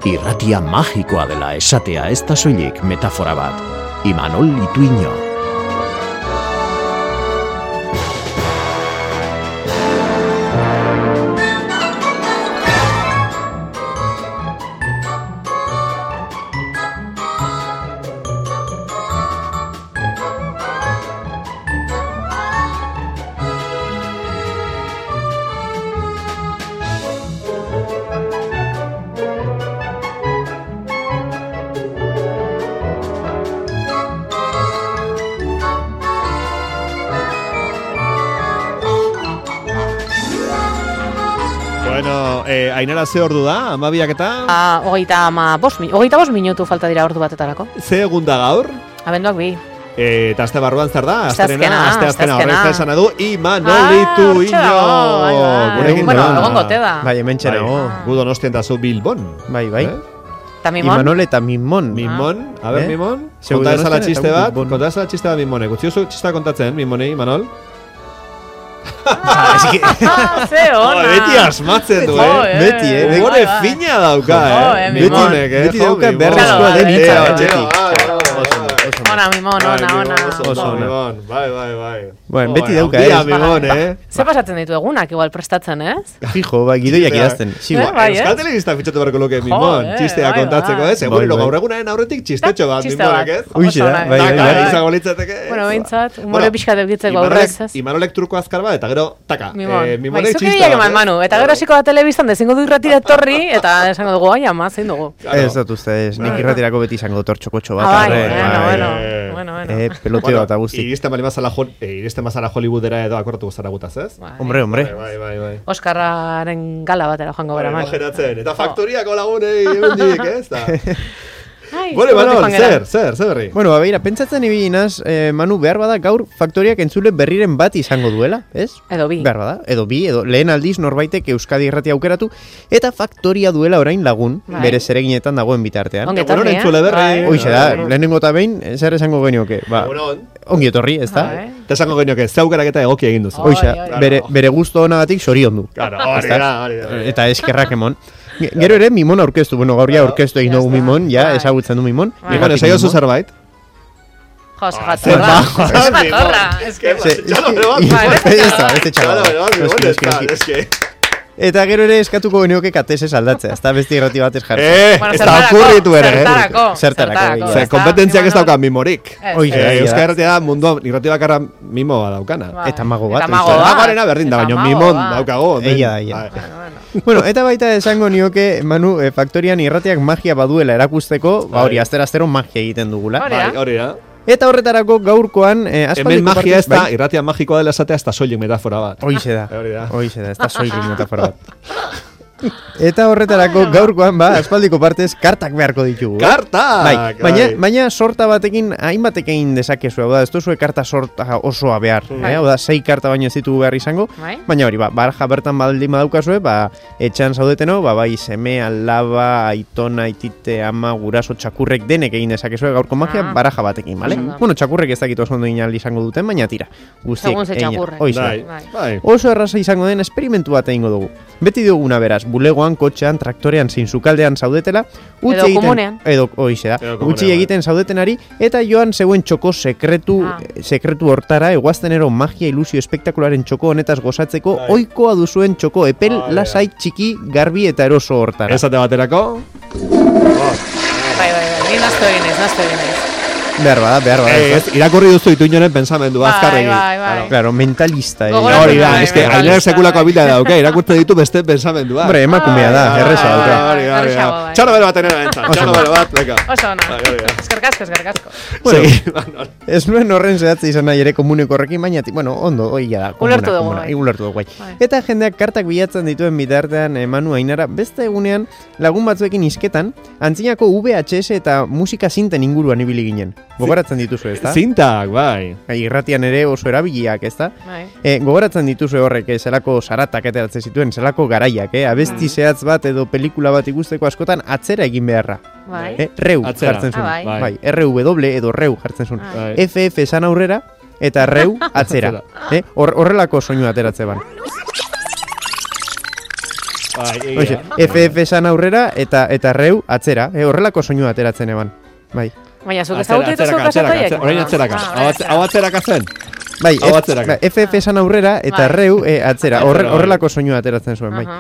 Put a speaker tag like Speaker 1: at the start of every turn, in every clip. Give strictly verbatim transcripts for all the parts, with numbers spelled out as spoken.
Speaker 1: Irratia magikoa dela esatea ez da soilik metafora bat. Imanol Ituino.
Speaker 2: Ainara ze ordu da, amabiak eta?
Speaker 3: Ah, hogeita ama, bos, hogeita bos minutu falta dira ordu batetarako.
Speaker 2: Ze egun da gaur?
Speaker 3: Abenduak bi.
Speaker 2: E, eta azte barruan zer da?
Speaker 3: Azterena,
Speaker 2: azte aztena, horrez esan du, Imanol Ituino.
Speaker 3: Bueno, egon gote da.
Speaker 4: Bai, hemen txerago.
Speaker 2: Gu Donostien da zu Bilbon.
Speaker 4: Bai, bai.
Speaker 3: Eta Mimon?
Speaker 4: Imanol eta Mimon.
Speaker 2: Mimon, a ber, Mimon. Konta ezala txiste bat, konta ezala txiste bat Mimonek. Utsi oso txista kontatzen, Mimonei, Imanol.
Speaker 3: Ze ona.
Speaker 2: Beti asmatzen du, eh?
Speaker 4: Beti, eh?
Speaker 2: Gure fina dauka, eh?
Speaker 4: Mimonek, eh? Beti dauka berrezkoa den
Speaker 3: Ona, Mimon, ona, ona.
Speaker 2: Oso, Mimon, bai, bai, bai.
Speaker 4: Bueno, beti dauka, eh?
Speaker 2: Mimon, eh?
Speaker 3: Ze pasatzen ditu egunak, igual prestatzen, ez?
Speaker 4: Fijo, bai, gidoiak idazten.
Speaker 2: Euskal Telebista fitxatu barko luke Mimon, txistea kontatzeko, ez? Egunero gaur egunaren aurretik txistetxo bat, Mimonek, ez?
Speaker 4: Uixe da, bai, bai.
Speaker 2: Izango litzateke.
Speaker 3: Bueno, behintzat, humore pixka deukitzeko aurrez, ez?
Speaker 2: Imanolek truko azkar bat, eta gero, taka.
Speaker 3: Mimonek txistea bat, Manu, eta gero hasiko da telebistan dezingo du irratira etorri, eta esango dugu, ai, ama, zein dugu.
Speaker 4: Ez dut uste, nik irratirako beti izango dut txokotxo bat.
Speaker 3: Bueno, bueno, bueno.
Speaker 4: Peloteo bat agustik.
Speaker 2: Iristen bali mazala iristen mazala Hollywoodera edo akoratu guztara gutaz, ez?
Speaker 4: Hombre, hombre.
Speaker 2: Bai, bai, bai.
Speaker 3: Oskarraren gala batera joango bera, man.
Speaker 2: Eta faktoriako lagunei egundik, ez da?
Speaker 3: Ai,
Speaker 2: bueno, Manol, zer, zer, zer berri?
Speaker 4: Bueno, begira, pentsatzen ibilinaz, eh, Manu, behar bada gaur faktoriak entzule berriren bat izango duela, ez?
Speaker 3: Edo bi.
Speaker 4: Behar bada, edo bi, edo lehen aldiz norbaitek Euskadi Irratia aukeratu, eta faktoria duela orain lagun, bai. Bere zereginetan dagoen bitartean.
Speaker 3: Ongi etorri,
Speaker 2: eh?
Speaker 4: Hoixe da, lehenengo eta behin, zer esango genioke? Ba, ongi etorri, ez da?
Speaker 2: Eta esango genioke, ze aukeraketa egokia egin duzu.
Speaker 4: Hoixe, bere, bere gusto honagatik sorion du.
Speaker 2: Claro, hori da, hori da.
Speaker 4: Eta eskerrak emon. Gero ere Mimon aurkeztu, bueno, gaur ja aurkeztu egin dugu Mimon, ja, ezagutzen du Mimon.
Speaker 2: Mimon, ez aiozu zerbait?
Speaker 3: Jo, ze jatorra, ze jatorra, ez que...
Speaker 4: Beste txalo. Eta gero ere eskatuko genioke katesez aldatzea, ez da beste irrati bat ez jartzen.
Speaker 2: Eh, ez da okurritu ere, eh?
Speaker 4: Zertarako.
Speaker 2: Zer, kompetentziak ez dauka mimorik. Euskal Irratia da munduan irrati bakarra mimoa daukana.
Speaker 4: Eta mago bat.
Speaker 3: Eta mago bat.
Speaker 2: Magoarena berdin da, baina mimon daukago.
Speaker 4: Eia da, eia. Bueno, eta baita esango nioke, Manu, eh, faktorian irratiak magia baduela erakusteko, ba hori, astero-astero magia egiten dugula.
Speaker 2: Hori da.
Speaker 4: Eta horretarako gaurkoan... Eh,
Speaker 2: hemen magia ez da, irratia magikoa dela esatea, ez da soilik metafora bat.
Speaker 4: Hoixe da, hoixe da, ez da soilik metafora bat. Eta horretarako gaurkoan, ba, aspaldiko partez, kartak beharko ditugu.
Speaker 2: Kartak!
Speaker 4: Bai, baina, baina sorta batekin, hainbatek egin dezakezu, hau da, ez duzue karta sorta osoa behar. Eh? Hau da, sei karta baino ez ditugu behar izango.
Speaker 3: Bai.
Speaker 4: Baina hori, ba, baraja bertan baldin badaukazue, ba, etxan zaudeteno, ba, bai, seme, alaba, aitona, aitite, ama, guraso, txakurrek denek egin dezakezue gaurko magia,
Speaker 3: ah.
Speaker 4: baraja batekin, bale? Mm. Bueno, txakurrek ez dakit oso ondo inal izango duten, baina tira. Guztiek,
Speaker 3: segun ze txakurrek.
Speaker 4: Bai, bai. Oso erraza izango den esperimentu bat egingo dugu. Beti duguna beraz, bulegoan, kotxean, traktorean, zein sukaldean zaudetela, utzi
Speaker 3: edo
Speaker 4: egiten,
Speaker 3: komunean.
Speaker 4: Edo, oixe da, utzi egiten zaudetenari, eta joan zeuen txoko sekretu, ah. sekretu hortara, eguaztenero magia ilusio espektakularen txoko honetaz gozatzeko, bai. Oikoa duzuen txoko epel, ah, lasai, txiki, garbi eta eroso hortara.
Speaker 2: Esate baterako?
Speaker 3: Oh. Bai, bai, bai, ni nazto eginez, nazto eginez.
Speaker 4: Behar bada, behar bada.
Speaker 2: Eh, ez, irakurri duzu Ituinoren pensamendu, azkarregi.
Speaker 3: Bai, bai, bai.
Speaker 4: Claro, mentalista.
Speaker 2: Hori da, ez que ailean sekulako abila dauka, irakurtzen ditu beste pensamendua.
Speaker 4: Hombre, emakumea da, erresa dauka.
Speaker 2: Hori da, hori da. Txano bero bat enera entzat, txano bero bat, leka.
Speaker 3: Oso ona, eskerkasko, eskerkasko.
Speaker 4: Bueno, ez nuen horren zehatze izan nahi ere komuneko horrekin, baina, bueno, ondo, hoi da.
Speaker 3: Ulertu dugu, bai.
Speaker 4: Ulertu dugu, bai. Eta jendeak kartak bilatzen dituen bitartean, Manu Ainara, beste egunean lagun batzuekin isketan, antzinako V H S eta musika zinten inguruan ibili ginen. Gogoratzen dituzu, ez da?
Speaker 2: Zintak, bai.
Speaker 4: Irratian ere oso erabiliak, ez da?
Speaker 3: Bai.
Speaker 4: E, gogoratzen dituzu horrek, eh, zelako saratak ateratzen zituen, zelako garaiak, eh? Abesti zehatz bat edo pelikula bat ikusteko askotan atzera egin beharra.
Speaker 3: Bai.
Speaker 4: Eh? Reu
Speaker 2: atzera.
Speaker 4: jartzen zuen.
Speaker 3: Ah, bai.
Speaker 4: Bai. R W edo reu jartzen zuen.
Speaker 3: Bai.
Speaker 4: F F esan aurrera eta reu atzera. eh? Horrelako soinu ateratze ban. Oixe, F F esan aurrera eta eta reu atzera, eh, horrelako soinu ateratzen eban. Bai.
Speaker 3: Baina, zuk ezagutu dituzu kasetoiek?
Speaker 2: Orain atzeraka, hau atzeraka zen.
Speaker 4: Bai, F F esan aurrera eta reu atzera, horrelako soinu ateratzen zuen, bai.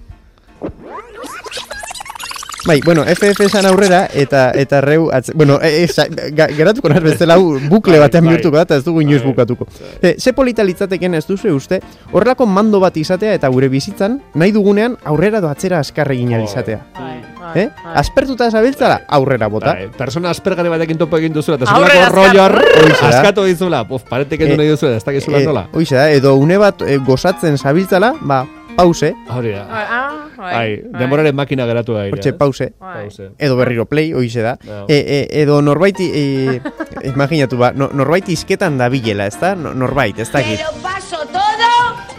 Speaker 4: Bai, bueno, F F esan aurrera eta eta reu atze... Bueno, e, e, geratuko naz bezala bukle batean bihurtuko da, eta ez dugu inoiz bukatuko. E, ze polita litzateken ez duzu uste, horrelako mando bat izatea eta gure bizitzan, nahi dugunean aurrera do atzera azkar egin izatea. Eh? Aspertuta zabiltzala, aurrera bota.
Speaker 2: Persona aspergare batekin topo egin duzula, eta zelako rolloar askatu dizula, pof, paretek edu nahi duzula, ez dakizula nola.
Speaker 4: Oize da, edo une bat gozatzen zabiltzala, ba, pause.
Speaker 2: Hori da. Bai, denboraren makina geratu da.
Speaker 4: Hortxe, pause. Edo berriro play, oize da. Edo norbaiti, imaginatu ba, norbaiti izketan da bilela, ez da? Norbait, ez dakit.
Speaker 5: Pero paso todo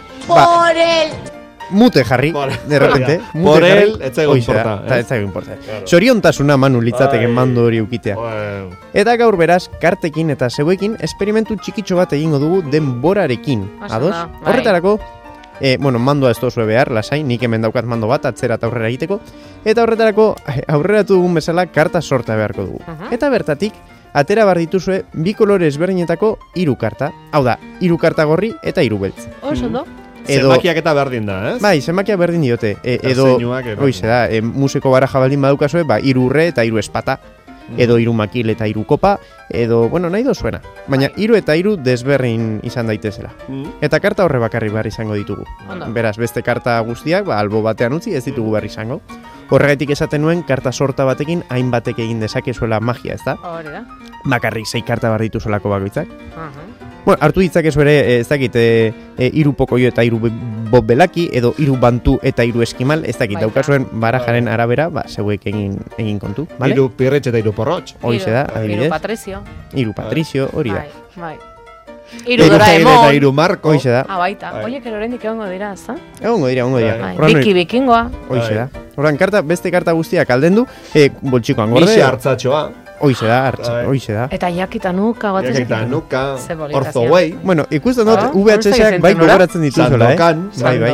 Speaker 5: por el...
Speaker 4: Mute jarri, de repente.
Speaker 2: Por él, ez zaigu importa.
Speaker 4: Ez zaigu importa. Soriontasuna manu litzateken mando hori ukitea. Eta gaur beraz, kartekin eta zeuekin, esperimentu txikitxo bat egingo dugu denborarekin. Ados? Horretarako, E, bueno, mandoa ez tozue behar, lasai, nik hemen daukat mando bat, atzera eta aurrera egiteko. Eta horretarako, aurreratu dugun bezala, karta sorta beharko dugu. Uh-huh. Eta bertatik, atera bar dituzue, bi kolore ezberdinetako hiru karta. Hau da, hiru karta gorri eta hiru beltz.
Speaker 3: Oso do?
Speaker 2: Zenbakiak eta berdin da, ez?
Speaker 4: Bai, zenbakiak berdin diote. E, edo, hoize da, e, musiko baraja baldin badukazue, ba, hiru urre eta hiru espata. Edo hiru makil eta hiru kopa, edo, bueno, nahi dozuena. Baina hiru eta hiru desberdin izan daitezela. Mm. Eta karta horre bakarri behar izango ditugu. Ondo. Beraz, beste karta guztiak, ba, albo batean utzi, ez ditugu behar izango. Horregatik esaten nuen, karta sorta batekin, hainbatek egin dezakezuela magia, ez da?
Speaker 3: Hori da.
Speaker 4: Bakarrik sei karta behar dituzolako bakoitzak.
Speaker 3: Uh-huh.
Speaker 4: Bueno, hartu ditzakezu ere, ez dakit, e, e, iru pokoio eta iru bob belaki, edo iru bantu eta iru eskimal, ez dakit, daukazuen barajaren arabera, ba, zeuek egin, egin kontu, vale?
Speaker 2: Iru pirretx eta iru porrotx.
Speaker 4: Hoize da, adibidez.
Speaker 3: Iru patrizio.
Speaker 4: Iru patrizio, hori da.
Speaker 3: Bai, bai. Iru Doraemon.
Speaker 2: Eta iru marko.
Speaker 4: Hoize da.
Speaker 3: Ah, baita. Oie, kero horrendik egongo dira, ez da?
Speaker 4: Egongo dira, egongo dira.
Speaker 3: Biki bikingoa.
Speaker 4: Hoize da. Horan, karta, beste karta guztiak alden du, e, boltsikoan gorde.
Speaker 2: Misi hartzatxoa.
Speaker 4: Hoize da, hartza, hoize da.
Speaker 3: Eta jakita nuka bat ezak.
Speaker 2: Jakita nuka, orzo guai.
Speaker 4: Bueno, ikusten dut, V H S-ak bai gogoratzen dituzola, eh?
Speaker 2: Sandokan.
Speaker 4: Bai, bai.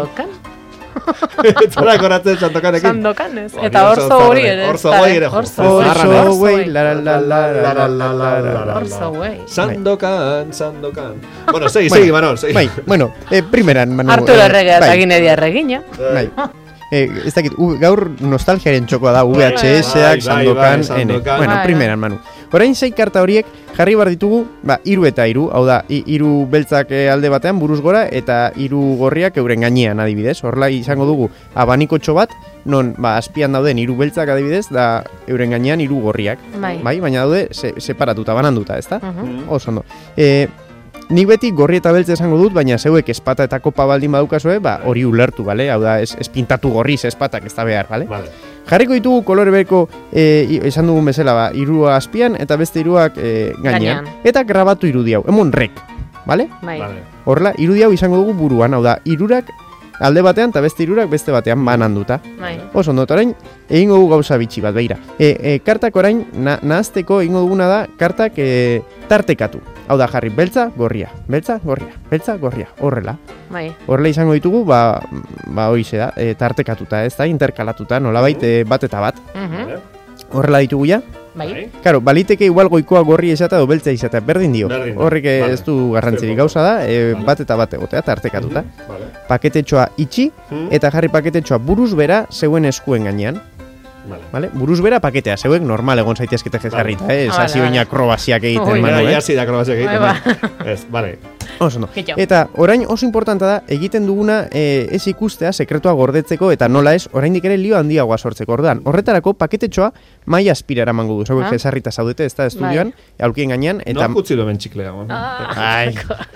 Speaker 2: Zara goratzen sandokanekin.
Speaker 3: Sandokan ez. Eta orzo hori ere.
Speaker 2: Orzo guai ere.
Speaker 4: Orzo guai, la la la la la la la la.
Speaker 3: Orzo guai.
Speaker 2: Sandokan, sandokan. Bueno, segi, segi, Manol, segi.
Speaker 4: Bai, bueno, primeran, Manol.
Speaker 3: Arturo Erregea eta Ginedia Erregina.
Speaker 4: Bai. Eh, ez dakit, gaur nostalgiaren txokoa da, V H S-ak, Sandokan, ene. Bueno, primeran, Manu. Orain sei karta horiek jarri bar ditugu, ba, hiru eta hiru, hau da, hiru beltzak alde batean buruz gora eta hiru gorriak euren gainean adibidez. Horrela izango dugu abanikotxo bat, non ba, azpian dauden hiru beltzak adibidez, da euren gainean hiru gorriak.
Speaker 3: Bai.
Speaker 4: Bai, baina daude se, separatuta, bananduta, ezta?
Speaker 3: Uh-huh.
Speaker 4: Oso ondo. Eh, Nik beti gorri eta beltz esango dut, baina zeuek espata eta kopa baldin badukazue, ba, hori ulertu, bale? Hau da, ez, ez pintatu gorriz espatak, ez da behar, bale?
Speaker 2: Vale.
Speaker 4: Jarriko ditugu kolore beko, e, esan dugun bezala, ba, irua azpian eta beste iruak e, gainean. Gainean. Eta grabatu irudi hau, emon rek, bale?
Speaker 3: Bai.
Speaker 4: Horrela, irudi hau izango dugu buruan, hau da, irurak alde batean eta beste irurak beste batean bananduta.
Speaker 3: Bai.
Speaker 4: Oso ondo, orain egingo dugu gauza bitxi bat, beira. E, e, kartak orain, na, nahazteko egingo duguna da, kartak e, tartekatu. Hau da, jarri, beltza, gorria, beltza, gorria, beltza, gorria, horrela.
Speaker 3: Bai.
Speaker 4: Horrela izango ditugu, ba, ba horixe da, e, tartekatuta, ez da, interkalatuta, nolabait e, bat eta bat.
Speaker 3: Uh-huh.
Speaker 4: Horrela ditugu ja?
Speaker 3: Bai.
Speaker 4: Karo, baliteke igual goikoa gorri esatea edo beltza izatea, berdin dio. Horrik vale. Ez du garrantzirik gauza da, e, vale. Bat eta bat egotea, tartekatuta.
Speaker 2: Mm-hmm. Vale.
Speaker 4: Paketetxoa itxi, mm-hmm. Eta jarri paketetxoa buruz bera zeuen eskuen gainean.
Speaker 2: Vale.
Speaker 4: Vale? Buruz bera paketea, zeuek normal egon zaitezkete jezarrita, eh? Ez hasi baina akrobaziak egiten,
Speaker 2: oh,
Speaker 4: Manu,
Speaker 2: eh? Hasi da akrobaziak egiten, ez, vale.
Speaker 4: Oso no. Eta orain oso importanta da, egiten duguna e, ez ikustea sekretua gordetzeko eta nola ez, oraindik ere lio handiagoa sortzeko. Orduan, horretarako paketetxoa maila aspira eramango du. Zeuek jezarrita zaudete, ez da estudioan, aulkien gainean. Eta...
Speaker 2: No akutzi duen txiklea.
Speaker 4: Ai.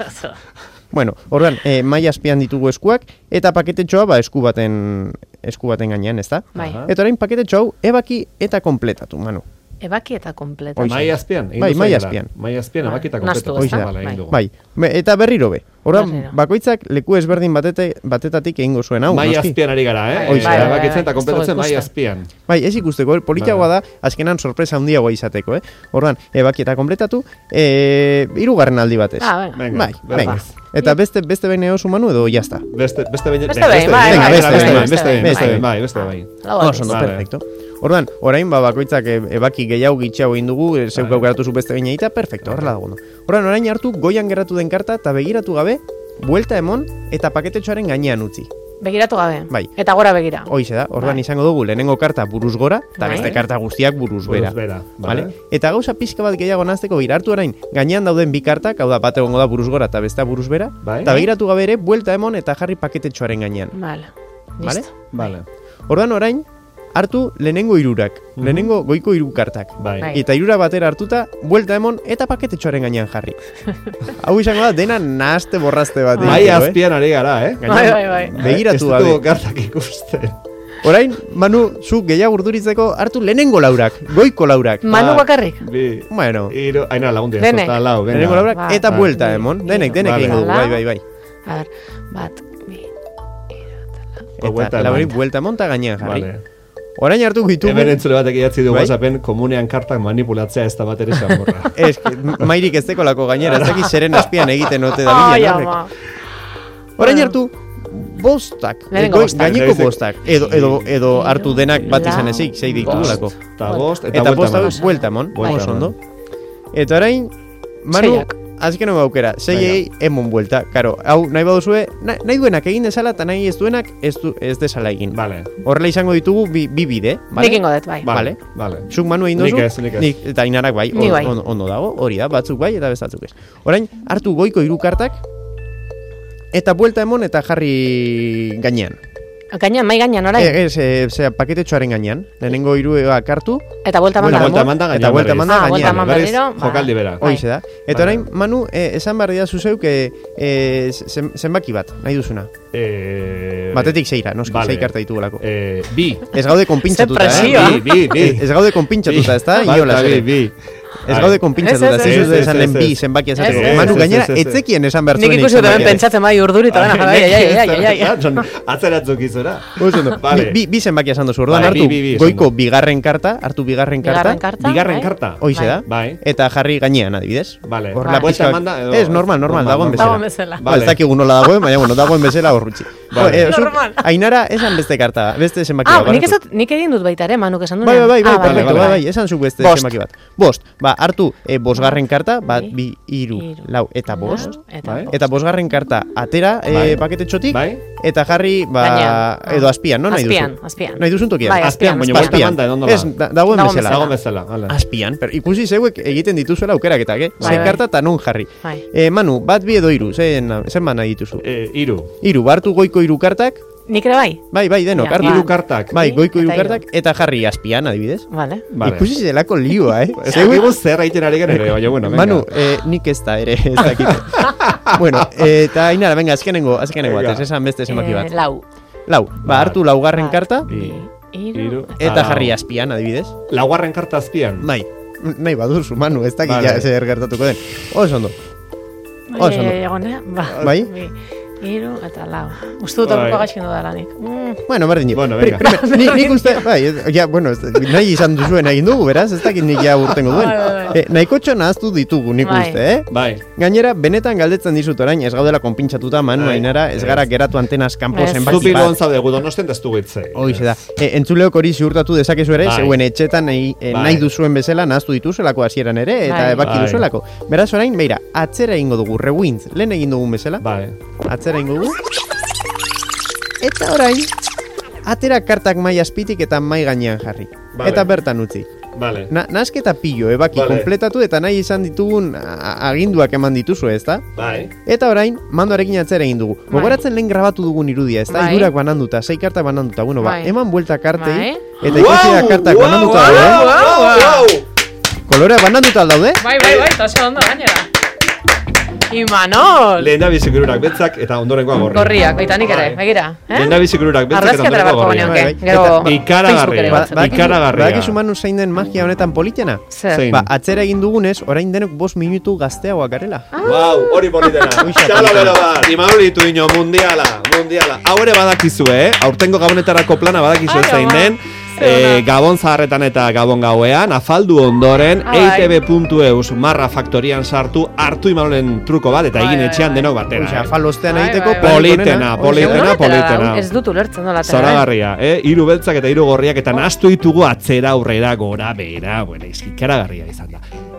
Speaker 4: Bueno, orduan, e, maila azpian ditugu eskuak, eta paketetxoa ba, esku baten esku baten gainean, ez da?
Speaker 3: Bai.
Speaker 4: Eta orain paketetxo hau ebaki eta kompletatu, Manu.
Speaker 3: Ebaki eta kompletatu.
Speaker 2: Mai azpian.
Speaker 4: Bai, mai azpian.
Speaker 2: Mai azpian, ebaki eta kompletatu.
Speaker 4: Bai, bai. Eta berriro be. Orduan, bakoitzak leku ezberdin batete, batetatik egingo zuen hau.
Speaker 2: Mai azpian ari gara, eh?
Speaker 4: Oixe,
Speaker 2: bai, bakitzen eta kompletatzen mai azpian.
Speaker 4: Bai, ez ikusteko, politiagoa da, azkenan sorpresa handiagoa izateko, eh? Orduan, ebaki eta kompletatu, eh, hirugarren aldi batez.
Speaker 3: Ah,
Speaker 4: bai, venga. Eta beste beste behin eosu Manu edo jazta.
Speaker 2: Beste beste behin,
Speaker 3: beste behin, bai,
Speaker 2: beste behin, beste behin, bai, beste behin.
Speaker 4: Oso, no, perfecto. Orduan, orain ba bakoitzak ebaki gehiago gitxago egin dugu, zeuk aukeratu zu beste behin egitea, perfecto, horrela dago. Orduan, orain hartu goian geratu den karta eta begiratu gabe, buelta emon eta paketetxoaren gainean utzi.
Speaker 3: Begiratu gabe.
Speaker 4: Bai.
Speaker 3: Eta gora begira.
Speaker 4: Hoize da. Orduan bai. Izango dugu lehenengo karta buruz gora eta bai. Beste karta guztiak buruz bera.
Speaker 2: Buruz bera,
Speaker 4: vale. Eta gauza pizka bat gehiago nazteko begira hartu orain gainean dauden bi kartak, hau da bat egongo da buruz gora eta bestea buruz bera.
Speaker 2: Bai.
Speaker 4: Eta begiratu gabe ere buelta emon eta jarri paketetxoaren gainean.
Speaker 3: Vale.
Speaker 4: Vale?
Speaker 2: Vale.
Speaker 4: Orduan orain hartu lehenengo hirurak, mm-hmm. lehenengo goiko hiru kartak.
Speaker 2: Bai.
Speaker 4: Eta hirura batera hartuta, buelta emon eta paketetxoaren gainean jarri. Hau izango da, dena nahaste borrazte bat.
Speaker 2: Bai, azpian ari gara, eh?
Speaker 3: Bai, bai, bai.
Speaker 4: Begiratu gabe.
Speaker 2: Ez dugu kartak ikusten.
Speaker 4: Orain, Manu, zu gehiago urduritzeko hartu lehenengo laurak, goiko laurak.
Speaker 3: Manu bakarrik?
Speaker 2: Bi.
Speaker 4: Bueno.
Speaker 2: Iru, aina lagundi, ez
Speaker 3: Denek.
Speaker 2: da lau, venga.
Speaker 4: Lehenengo laurak,
Speaker 3: Ba,
Speaker 4: eta
Speaker 3: ba,
Speaker 4: buelta
Speaker 3: bi,
Speaker 4: emon. Denek, denek
Speaker 3: vale.
Speaker 4: egin dugu, bai, bai, bai.
Speaker 3: A ber, bat, bi, iru,
Speaker 4: eta lauri buelta emon eta gainean jarri.
Speaker 2: Vale.
Speaker 4: Orain hartu ditugu.
Speaker 2: Hemen entzule batek idatzi du
Speaker 4: bai?
Speaker 2: WhatsAppen komunean kartak manipulatzea ez da bat ere xamorra.
Speaker 4: Ez, mairik ez dekolako gainera, ez dakit zeren azpian egiten ote da
Speaker 3: Ai,
Speaker 4: bilen
Speaker 3: ama.
Speaker 4: Orain hartu bostak,
Speaker 3: Lehenengo bostak.
Speaker 4: gaineko bostak, edo, edo, edo hartu denak bat izan ezik, zei ditugulako.
Speaker 2: Eta bost, eta,
Speaker 4: Eta
Speaker 2: buelta
Speaker 4: bosta buelta emon,
Speaker 2: Buelta
Speaker 4: oso
Speaker 2: emon.
Speaker 4: ondo. Eta orain, Manu,
Speaker 3: Seiak.
Speaker 4: azkeneko aukera, zeiei emon buelta. Karo, hau nahi baduzue, nahi, nahi duenak egin dezala eta nahi ez duenak ez, du, ez dezala egin.
Speaker 2: Vale.
Speaker 4: Horrela izango ditugu bi, bi bide, vale?
Speaker 3: Nik ingo dut, bai.
Speaker 4: Vale.
Speaker 2: Vale.
Speaker 4: Zuk Manu egin dozu?
Speaker 2: Nik ez, nik ez.
Speaker 4: Eta Inarak bai,
Speaker 3: Ni
Speaker 4: on-
Speaker 3: bai.
Speaker 4: on- ondo dago, hori da, batzuk bai eta bestatzuk ez. Orain, hartu goiko hiru kartak, eta buelta emon eta jarri gainean.
Speaker 3: Gainean, mai gainean, orain.
Speaker 4: E, ez, e, zera, paketetxoaren gainean. Lehenengo hiruak hartu,
Speaker 3: Eta buelta
Speaker 2: Buelta,
Speaker 3: manda.
Speaker 2: buelta manda
Speaker 4: eta
Speaker 2: gainean
Speaker 4: buelta
Speaker 2: berriz.
Speaker 4: manda
Speaker 3: Ah, buelta
Speaker 4: gainean.
Speaker 3: eman
Speaker 2: Berriz,
Speaker 3: berriro, ba.
Speaker 2: jokaldi bera.
Speaker 3: Bai.
Speaker 4: Hoize da. Eta
Speaker 2: Vale.
Speaker 4: orain, Manu, eh, esan behar dira zuzeuk eh, eh, zen, zenbaki bat, nahi duzuna.
Speaker 2: Eh,
Speaker 4: Batetik zeira, noski,
Speaker 2: vale.
Speaker 4: zei karta ditugulako.
Speaker 2: Eh, bi.
Speaker 4: Ez gaude konpintzatuta,
Speaker 3: Ze presioa.
Speaker 4: eh?
Speaker 2: Bi, bi, bi.
Speaker 4: Ez gaude konpintzatuta, ez da?
Speaker 2: Bi.
Speaker 4: Inola
Speaker 2: Bi,
Speaker 4: ere.
Speaker 2: bi.
Speaker 4: Ez gaude konpintzatuta,
Speaker 3: Ez, ez,
Speaker 4: ez
Speaker 2: ez,
Speaker 4: dut
Speaker 2: ez,
Speaker 4: esan
Speaker 2: ez,
Speaker 4: lehen bi
Speaker 2: ez.
Speaker 4: zenbaki
Speaker 3: Ez,
Speaker 4: esateko.
Speaker 3: ez,
Speaker 4: Manu
Speaker 2: ez,
Speaker 4: gainera,
Speaker 2: ez, ez, ez.
Speaker 4: etzekien esan behar
Speaker 3: Nik
Speaker 4: zuenik
Speaker 3: ikusi dut hemen
Speaker 4: zenbakia.
Speaker 3: pentsatzen bai urduri eta bena, ai, ai, ai, ai, ai, ai.
Speaker 2: Atzeratzuk izora.
Speaker 4: Oso ondo.
Speaker 2: Vale.
Speaker 4: Bi, bi zenbaki esan duzu, orduan
Speaker 2: Vale,
Speaker 4: hartu
Speaker 2: bi, bi, bi esan
Speaker 4: goiko
Speaker 2: du.
Speaker 4: bigarren karta, hartu bigarren karta,
Speaker 3: Bigarren karta.
Speaker 2: Bigarren
Speaker 3: bai.
Speaker 2: karta.
Speaker 4: hoize da,
Speaker 2: Bai.
Speaker 4: eta jarri gainean adibidez.
Speaker 2: Vale.
Speaker 4: Horrela
Speaker 3: Bai.
Speaker 4: pixka bat-
Speaker 2: Buelta emanda edo-
Speaker 4: Ez, normal, normal, dagoen bezala.
Speaker 3: Dagoen bezala.
Speaker 4: Ba, ez dakigu nola dagoen, baina bueno, dagoen bezala horrutzi.
Speaker 2: Vale.
Speaker 4: Jo, eh, zuk,
Speaker 3: Normal.
Speaker 4: Ainara, esan beste karta, beste zenbaki
Speaker 3: Ah,
Speaker 4: bat.
Speaker 3: nik, ez
Speaker 4: barkatu.
Speaker 3: dut, nik egin dut baita ere, Manuk esan
Speaker 4: Bai,
Speaker 3: duenean.
Speaker 4: bai, bai,
Speaker 3: Ah,
Speaker 4: bai,
Speaker 2: vale,
Speaker 4: bai,
Speaker 2: vale.
Speaker 4: bai, esan zuk beste
Speaker 3: Bost.
Speaker 4: zenbaki bat. Bost, ba, hartu eh, bosgarren karta, bat,
Speaker 3: Bi,
Speaker 4: bi, hiru,
Speaker 3: hiru,
Speaker 4: lau, eta bost.
Speaker 3: Lau, Eta
Speaker 2: Bai.
Speaker 3: bost.
Speaker 4: Eta bosgarren karta atera eh,
Speaker 2: Bai.
Speaker 4: paketetxotik,
Speaker 2: Bai.
Speaker 4: eta jarri, ba,
Speaker 3: Gainean.
Speaker 4: edo azpian, no nahi duzu?
Speaker 3: Azpian, azpian.
Speaker 4: Nahi duzun tokian?
Speaker 3: Bai,
Speaker 2: Azpian,
Speaker 3: azpian.
Speaker 2: baina buelta
Speaker 3: azpian.
Speaker 2: emanda edo ondo da.
Speaker 4: Ez, da, dagoen
Speaker 3: Dagoen
Speaker 4: bezala.
Speaker 2: Dago bezala, hala.
Speaker 4: Azpian, per, ikusi zeuek egiten dituzuela aukeraketak, eh?
Speaker 3: Bai,
Speaker 4: Zein
Speaker 3: bai.
Speaker 4: karta eta non jarri.
Speaker 3: Bai.
Speaker 4: Eh, Manu, bat bi edo hiru, zen, zen bana dituzu.
Speaker 2: Eh, iru.
Speaker 4: Hiru, hartu goiko hiru kartak,
Speaker 3: Nik ere bai?
Speaker 4: bai, bai, denok,
Speaker 3: Ja,
Speaker 4: hartu
Speaker 3: ba.
Speaker 2: Hiru kartak.
Speaker 4: Bai,
Speaker 3: Bi
Speaker 4: goiko hiru
Speaker 3: eta hiru.
Speaker 4: kartak, eta jarri azpian, adibidez.
Speaker 3: Vale.
Speaker 2: Vale.
Speaker 4: Ikusi zelako lioa, eh?
Speaker 2: Ez dakigu zer egiten ari gara ere, baina bueno, venga.
Speaker 4: Manu, eh, nik ez da ere, ez dakit. bueno, eh, eta Ainara, venga, azkenengo, azkenengo
Speaker 2: Venga.
Speaker 4: bat, esan beste zenbaki bat.
Speaker 3: Eh, lau.
Speaker 4: Lau, ba, hartu laugarren
Speaker 3: Bat,
Speaker 4: karta,
Speaker 2: Bi,
Speaker 3: Hiru.
Speaker 2: hiru,
Speaker 4: eta
Speaker 2: lau.
Speaker 4: jarri azpian, adibidez.
Speaker 2: Laugarren karta azpian.
Speaker 4: Bai, nahi baduzu, Manu, ez dakit
Speaker 2: Vale.
Speaker 4: ja zer gertatuko den. Oso ondo. Oso ondo.
Speaker 3: Eh, egonea, ba.
Speaker 4: Bai?
Speaker 3: Bi, hiru eta lau. Uste dut
Speaker 2: Bai.
Speaker 3: orduko gaixin dudala nik. Mm.
Speaker 4: Bueno, berdin.
Speaker 2: Bueno,
Speaker 4: Pri-
Speaker 2: venga.
Speaker 4: primer- ni, nik uste, bai, ez- ja, bueno, ez- nahi izan duzuen egin dugu, beraz, ez dakit nik ja urtengo duen.
Speaker 3: Bai, bai, bai.
Speaker 4: Eh, nahiko nahaztu ditugu, nik
Speaker 3: Bai.
Speaker 4: uste, eh?
Speaker 2: Bai.
Speaker 4: Gainera, benetan galdetzen dizut orain, ez gaudela konpintxatuta, Manu,
Speaker 2: Bai.
Speaker 4: Ainara, ez
Speaker 2: Ez.
Speaker 4: gara geratu antenas kanpo
Speaker 3: Ez.
Speaker 4: zenbaki
Speaker 2: Zupi
Speaker 4: bat.
Speaker 2: loan zaude, gu donosten ez du gitzei.
Speaker 4: Hoize da. E, entzuleok hori ziurtatu dezakezu ere,
Speaker 2: Bai.
Speaker 4: zeuen etxetan nahi, e,
Speaker 2: Bai.
Speaker 4: nahi duzuen bezala nahaztu dituzuelako hasieran ere, eta
Speaker 3: Bai.
Speaker 4: ebaki
Speaker 2: Bai.
Speaker 4: duzuelako. Beraz orain, beira, atzera egingo dugu, rewind, lehen egin dugun bezala,
Speaker 2: Bai.
Speaker 4: atzera egingo dugu. Eta orain, atera kartak mai azpitik eta mai gainean jarri.
Speaker 2: Vale.
Speaker 4: Eta bertan utzi.
Speaker 2: Vale.
Speaker 4: Na, nasketa pillo, ebaki,
Speaker 2: Vale.
Speaker 4: kompletatu eta nahi izan ditugun a- aginduak eman dituzu, ezta?
Speaker 2: Bai.
Speaker 4: Eta orain, mandoarekin atzera egin dugu.
Speaker 3: Bai.
Speaker 4: Gogoratzen lehen grabatu dugun irudia, ezta?
Speaker 3: Bai.
Speaker 4: Hirurak bananduta, sei kartak bananduta. Bueno, ba,
Speaker 3: Bai.
Speaker 4: eman buelta kartei,
Speaker 3: Bai.
Speaker 4: eta ikusi da kartak bananduta daude, eh?
Speaker 2: wow, wow.
Speaker 4: Kolorea bananduta daude,
Speaker 3: Bai, bai, bai, eta oso ondo gainera. Imanol!
Speaker 2: Lehen da bizikururak betzak eta ondorengoa gorriak.
Speaker 3: Gorriak, baita nik ere, begira.
Speaker 2: Lehen da bizikururak betzak eta ondorengoa gorriak. Ikaragarria, ikaragarria.
Speaker 4: Badakizu Manu zein den magia honetan politena?
Speaker 3: Zer.
Speaker 4: Ba, atzera egin dugunez, orain denok bost minutu gazteagoak garela.
Speaker 2: Wow, hori politena. Txalo bero bat, Imanol Ituiño, mundiala, mundiala. Hau ere badakizu, eh? Aurtengo gabonetarako plana badakizu ez zein den. E, Gabon zaharretan eta Gabon gauean, afaldu ondoren, e i te be puntu eus marra faktorian sartu, hartu Imanolen truko bat, eta egin etxean denok batera.
Speaker 4: Oixa, afalostean egiteko
Speaker 2: politena, politena, politena.
Speaker 3: Ez dut ulertzen dola.
Speaker 2: Zoragarria, eh? Hiru beltzak eta hiru gorriak, eta nahastu ditugu atzera aurrera gora bera, bueno, izkikaragarria izan da.